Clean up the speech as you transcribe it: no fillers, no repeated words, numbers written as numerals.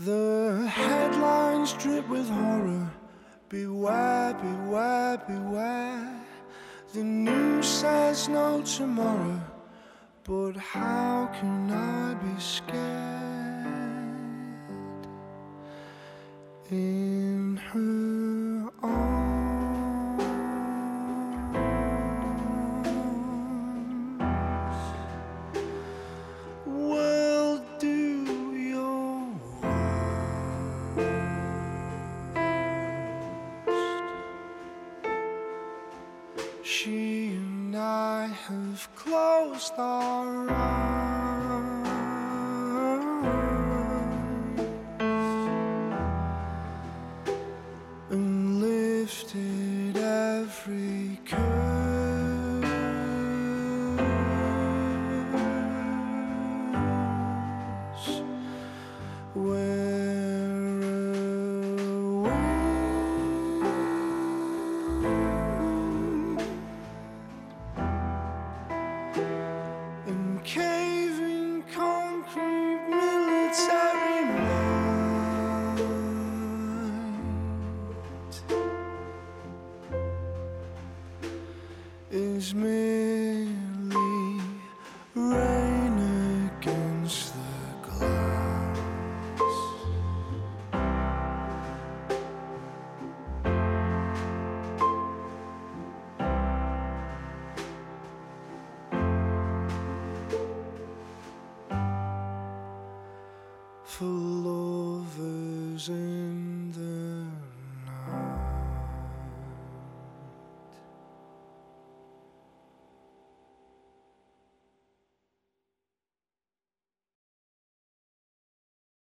The headlines drip with horror. Beware, beware, beware. The news says no tomorrow, but how can I be scared? In her arms, well, do your worst. She and I have closed our eyes and lifted every curse. Where in caving concrete military might is merely rain against the glass. For lovers in